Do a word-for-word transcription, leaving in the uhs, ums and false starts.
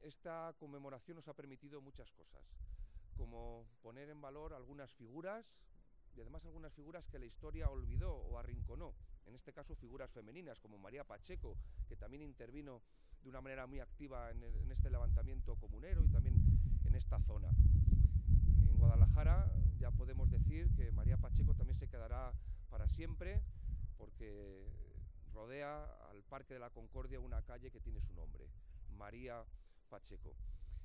esta conmemoración nos ha permitido muchas cosas, como poner en valor algunas figuras, y además algunas figuras que la historia olvidó o arrinconó, en este caso figuras femeninas como María Pacheco, que también intervino de una manera muy activa en, el, en este levantamiento comunero y también en esta zona. En Guadalajara ya podemos decir que María Pacheco también se quedará para siempre, porque rodea al Parque de la Concordia una calle que tiene su nombre, María Pacheco.